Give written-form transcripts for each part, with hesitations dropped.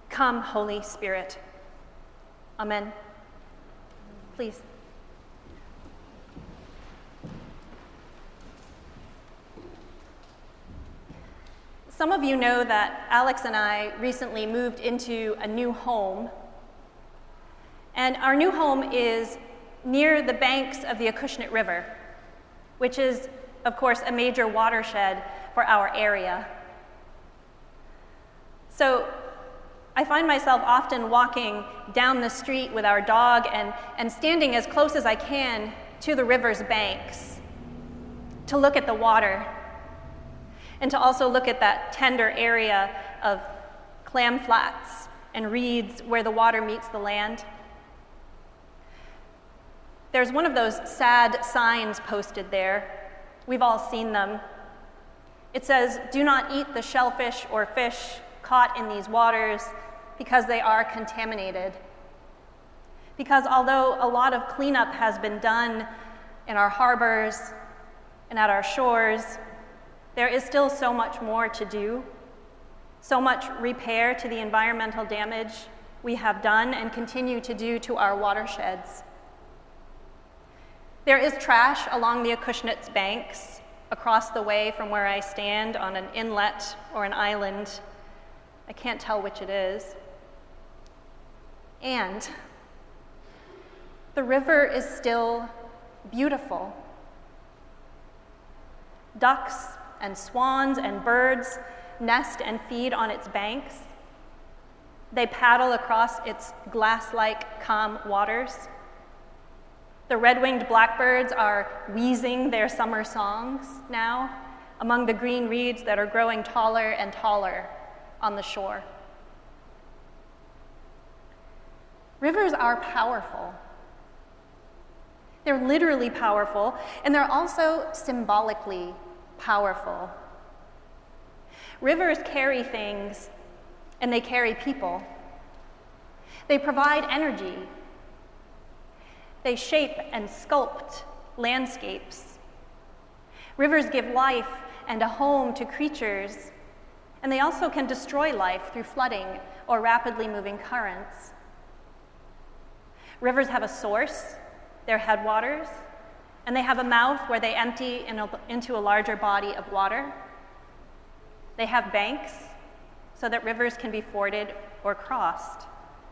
Come, Holy Spirit. Amen. Please. Some of you know that Alex and I recently moved into a new home. And our new home is near the banks of the Acushnet River, which is, of course, a major watershed for our area. So I find myself often walking down the street with our dog and standing as close as I can to the river's banks to look at the water and to also look at that tender area of clam flats and reeds where the water meets the land. There's one of those sad signs posted there. We've all seen them. It says, "Do not eat the shellfish or fish caught in these waters because they are contaminated." Because although a lot of cleanup has been done in our harbors and at our shores, there is still so much more to do, so much repair to the environmental damage we have done and continue to do to our watersheds. There is trash along the Acushnet's banks, across the way from where I stand on an inlet or an island. I can't tell which it is. And the river is still beautiful. Ducks and swans and birds nest and feed on its banks. They paddle across its glass-like calm waters. The red-winged blackbirds are wheezing their summer songs now among the green reeds that are growing taller and taller on the shore. Rivers are powerful. They're literally powerful, and they're also symbolically powerful. Rivers carry things, and they carry people. They provide energy. They shape and sculpt landscapes. Rivers give life and a home to creatures, and they also can destroy life through flooding or rapidly moving currents. Rivers have a source, their headwaters, and they have a mouth where they empty into a larger body of water. They have banks so that rivers can be forded or crossed.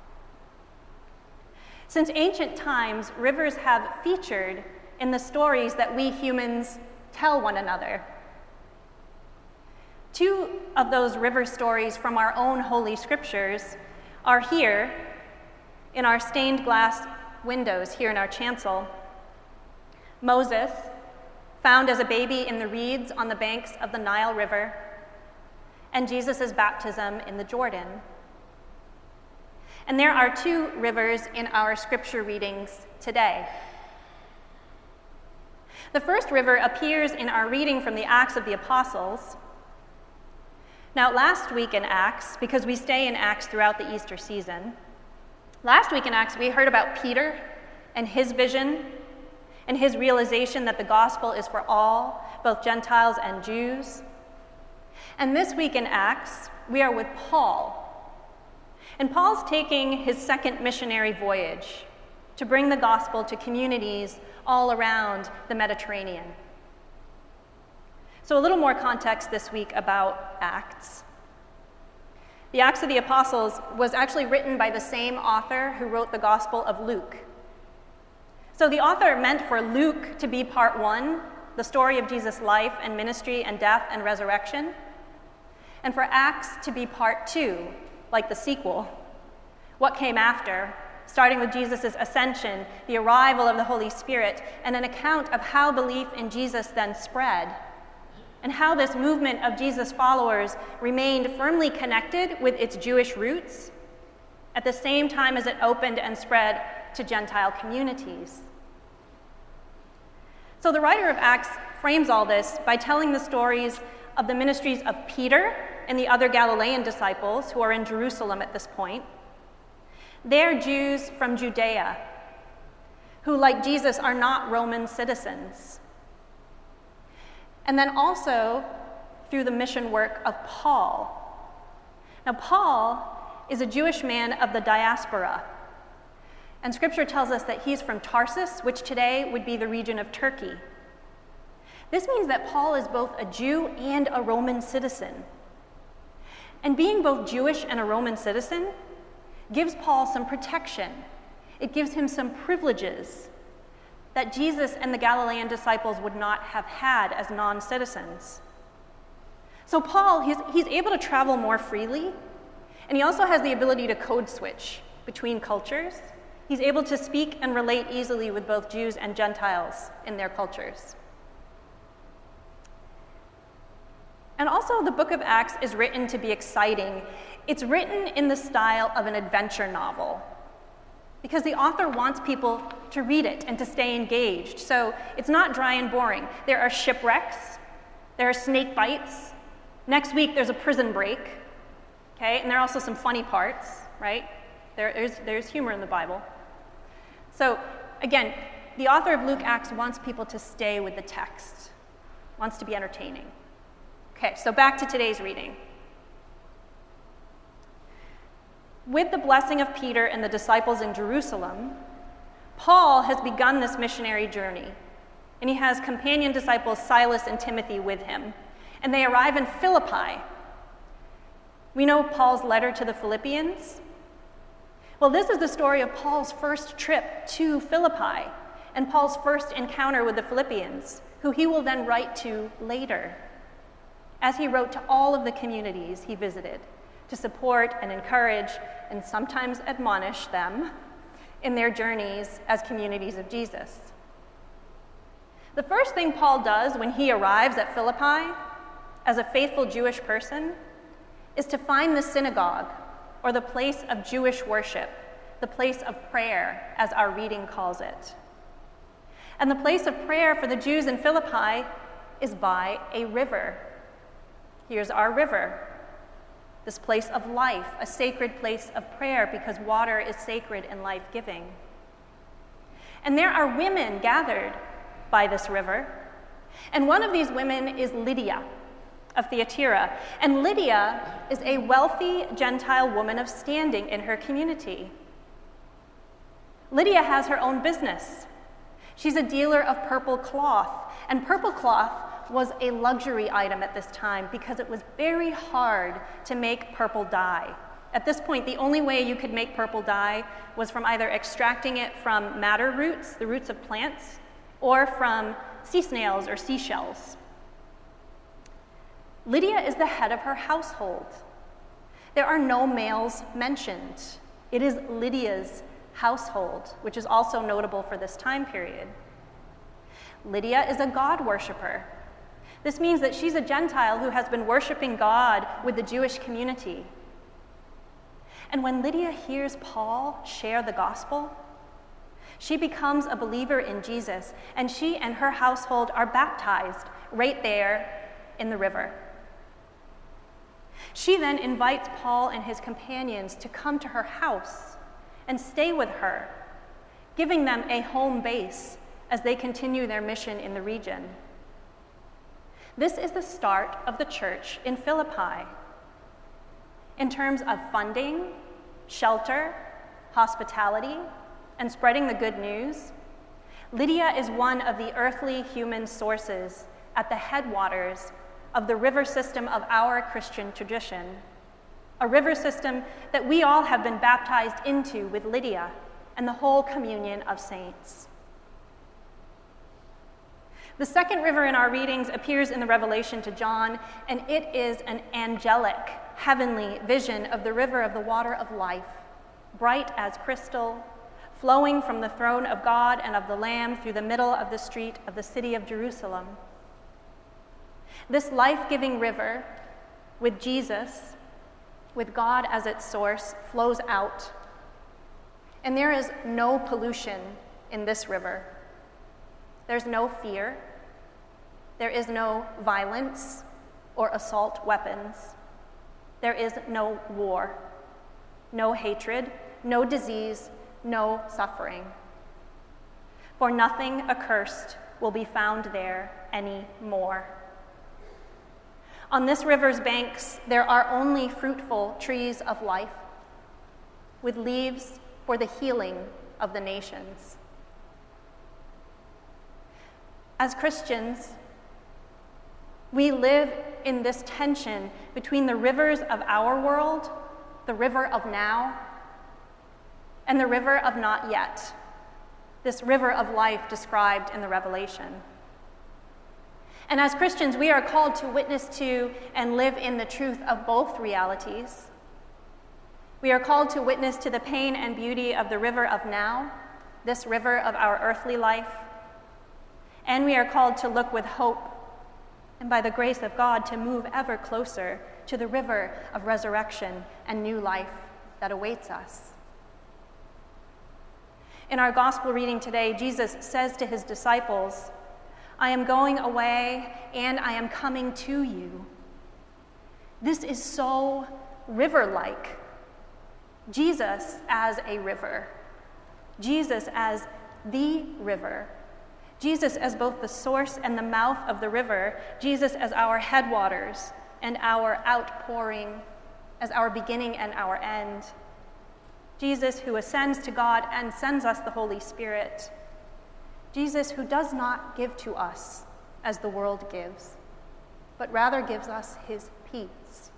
Since ancient times, rivers have featured in the stories that we humans tell one another. Two of those river stories from our own holy scriptures are here in our stained glass windows here in our chancel. Moses, found as a baby in the reeds on the banks of the Nile River, and Jesus' baptism in the Jordan. And there are two rivers in our scripture readings today. The first river appears in our reading from the Acts of the Apostles. Now, last week in Acts, because we stay in Acts throughout the Easter season, last week in Acts we heard about Peter and his vision and his realization that the gospel is for all, both Gentiles and Jews. And this week in Acts, we are with Paul. And Paul's taking his second missionary voyage to bring the gospel to communities all around the Mediterranean. So a little more context this week about Acts. The Acts of the Apostles was actually written by the same author who wrote the Gospel of Luke. So the author meant for Luke to be part one, the story of Jesus' life and ministry and death and resurrection, and for Acts to be part two, like the sequel, what came after, starting with Jesus' ascension, the arrival of the Holy Spirit, and an account of how belief in Jesus then spread, and how this movement of Jesus' followers remained firmly connected with its Jewish roots at the same time as it opened and spread to Gentile communities. So the writer of Acts frames all this by telling the stories of the ministries of Peter and the other Galilean disciples who are in Jerusalem at this point. They're Jews from Judea, who, like Jesus, are not Roman citizens. And then also through the mission work of Paul. Now, Paul is a Jewish man of the diaspora. And Scripture tells us that he's from Tarsus, which today would be the region of Turkey. This means that Paul is both a Jew and a Roman citizen. And being both Jewish and a Roman citizen gives Paul some protection. It gives him some privileges that Jesus and the Galilean disciples would not have had as non-citizens. So Paul, he's able to travel more freely, and he also has the ability to code switch between cultures. He's able to speak and relate easily with both Jews and Gentiles in their cultures. And also, the book of Acts is written to be exciting. It's written in the style of an adventure novel because the author wants people to read it and to stay engaged. So it's not dry and boring. There are shipwrecks, there are snake bites. Next week, there's a prison break, okay? And there are also some funny parts, right? There's humor in the Bible. So again, the author of Luke Acts wants people to stay with the text, wants to be entertaining. Okay, so back to today's reading. With the blessing of Peter and the disciples in Jerusalem, Paul has begun this missionary journey, and he has companion disciples Silas and Timothy with him, and they arrive in Philippi. We know Paul's letter to the Philippians. Well, this is the story of Paul's first trip to Philippi and Paul's first encounter with the Philippians, who he will then write to later, as he wrote to all of the communities he visited to support and encourage and sometimes admonish them in their journeys as communities of Jesus. The first thing Paul does when he arrives at Philippi as a faithful Jewish person is to find the synagogue, or the place of Jewish worship, the place of prayer, as our reading calls it. And the place of prayer for the Jews in Philippi is by a river. Here's our river, this place of life, a sacred place of prayer because water is sacred and life-giving. And there are women gathered by this river, and one of these women is Lydia of Thyatira. And Lydia is a wealthy Gentile woman of standing in her community. Lydia has her own business. She's a dealer of purple cloth, and purple cloth was a luxury item at this time because it was very hard to make purple dye. At this point, the only way you could make purple dye was from either extracting it from madder roots, the roots of plants, or from sea snails or seashells. Lydia is the head of her household. There are no males mentioned. It is Lydia's household, which is also notable for this time period. Lydia is a God worshiper. This means that she's a Gentile who has been worshiping God with the Jewish community. And when Lydia hears Paul share the gospel, she becomes a believer in Jesus, and she and her household are baptized right there in the river. She then invites Paul and his companions to come to her house and stay with her, giving them a home base as they continue their mission in the region. This is the start of the church in Philippi. In terms of funding, shelter, hospitality, and spreading the good news, Lydia is one of the earthly human sources at the headwaters of the river system of our Christian tradition, a river system that we all have been baptized into with Lydia and the whole communion of saints. The second river in our readings appears in the Revelation to John, and it is an angelic, heavenly vision of the river of the water of life, bright as crystal, flowing from the throne of God and of the Lamb through the middle of the street of the city of Jerusalem. This life-giving river, with Jesus, with God as its source, flows out. And there is no pollution in this river. There's no fear. There is no violence or assault weapons. There is no war, no hatred, no disease, no suffering. For nothing accursed will be found there anymore. On this river's banks, there are only fruitful trees of life, with leaves for the healing of the nations. As Christians, we live in this tension between the rivers of our world, the river of now, and the river of not yet, this river of life described in the Revelation. And as Christians, we are called to witness to and live in the truth of both realities. We are called to witness to the pain and beauty of the river of now, this river of our earthly life. And we are called to look with hope and by the grace of God to move ever closer to the river of resurrection and new life that awaits us. In our gospel reading today, Jesus says to his disciples, "I am going away and I am coming to you." This is so river-like. Jesus as a river. Jesus as the river. Jesus as both the source and the mouth of the river. Jesus as our headwaters and our outpouring, as our beginning and our end. Jesus who ascends to God and sends us the Holy Spirit. Jesus who does not give to us as the world gives, but rather gives us his peace.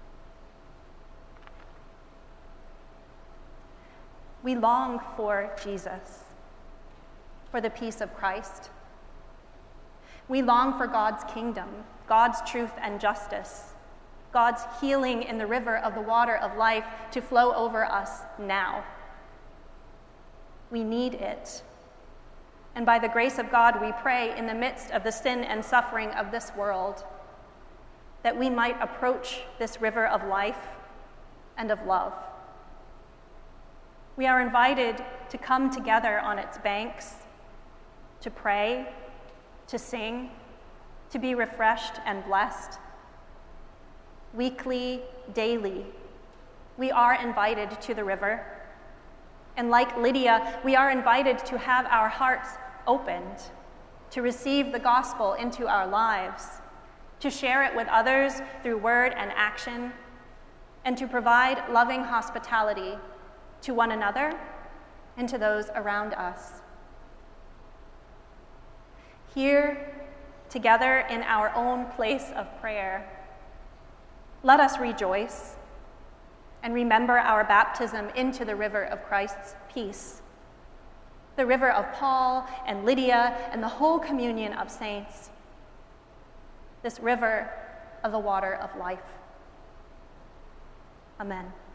We long for Jesus, for the peace of Christ. We long for God's kingdom, God's truth and justice, God's healing in the river of the water of life to flow over us now. We need it. And by the grace of God, we pray in the midst of the sin and suffering of this world that we might approach this river of life and of love. We are invited to come together on its banks, to pray, to sing, to be refreshed and blessed. Weekly, daily, we are invited to the river. And like Lydia, we are invited to have our hearts opened, to receive the gospel into our lives, to share it with others through word and action, and to provide loving hospitality to one another and to those around us. Here, together in our own place of prayer, let us rejoice and remember our baptism into the river of Christ's peace, the river of Paul and Lydia and the whole communion of saints, this river of the water of life. Amen.